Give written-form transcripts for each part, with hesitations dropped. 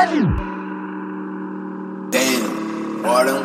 Damn, Autumn.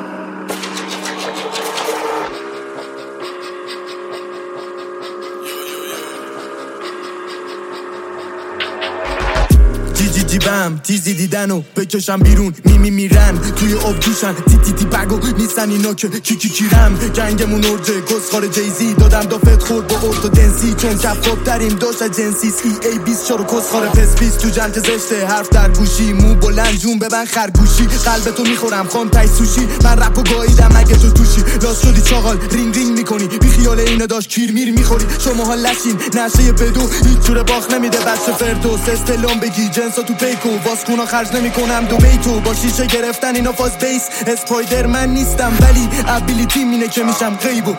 جیبم تیزی دیدن و بکشم بیرون میرن توی آب جوشن تی بگو نیستن اینا که کیرم جنگمون ارجه گسخار جیزی دادم دافت خورد با ارتودنسی چون کفاب داریم داشت جنسی ای 20 شارو کسخار پس 20 تو جنگ زشته حرف در گوشی مو بلند جون ببن خرگوشی قلبتو میخورم خان تای سوشی من رپو گاییدم اگه تو توشی لاس شدی چاقال رینگ میکنی بی خیال اینو داشت کیر میخوری شماها لشین نشه بدو هیچ جوره باخ نمیده بچه فردوس استلام بگی جنسا تو پیکو واسکونا خرج نمیکنم دو بیتو با شیشه گرفتن اینا فاز بیس اسپایدر من نیستم ولی ابیلیتی مینه که میشم غیبو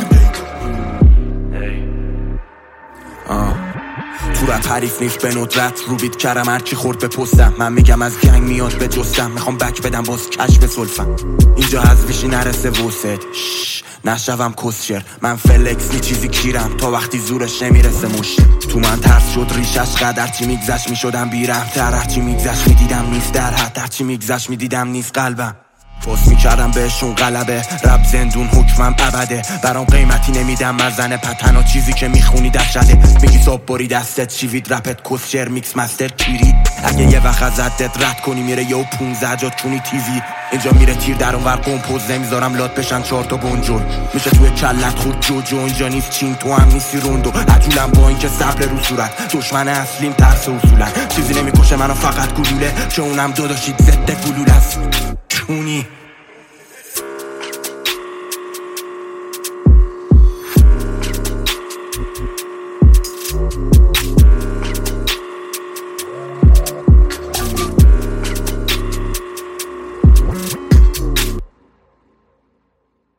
تو رپ حریف نیست به ندرت رو بیت کرم هرچی خورد به پستم من میگم از گنگ میاد به جستم میخوام بک بدم باز کشف سلفم اینجا حذفشی نرسه وسط نشوم کسشر من فلکس نی چیزی کیرم تا وقتی زورش نمیرسه مشت تو من ترس شد ریشش قدر چی میگذشت میشدم بیرم تر هرچی میگذشت میدیدم نیست در حد هرچی میگذشت میدیدم نیست قلبم پست میکردم بهشون غلبه رب زندون حکمم ابده برام قیمتی نمیدم مزن پتن و چیزی که میخونی دشده میگی صبح بری دستت چیوید رپت کسشر میکس مستر کیری اگه یه وقت ازت رد کنی میره یه 15 جات چونی تیزی اینجا میره تیر در اونور قمپوز نمیذارم لات بشن 4 تا بنجل میشه توی کلت خود جوجو اینجا نیست چین تو هم نیستی روندو عجولم با اینکه صبر رو صورت دشمن اصلیم ترس اصولا چیزی نمیکشه منو فقط گلوله که اونم داداشید ضد گلوله است چونی